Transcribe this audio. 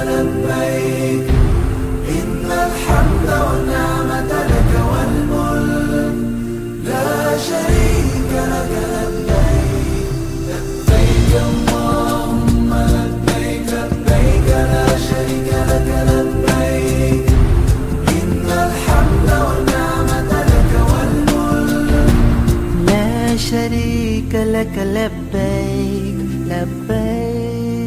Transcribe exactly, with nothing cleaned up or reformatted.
لبيك إن الحمد والنعمة لك والملك لا شريك لك لبيك لبيك اللهم لبيك لبيك لا شريك لك لبيك إن الحمد والنعمة لك والملك لا شريك لك لبيك لبيك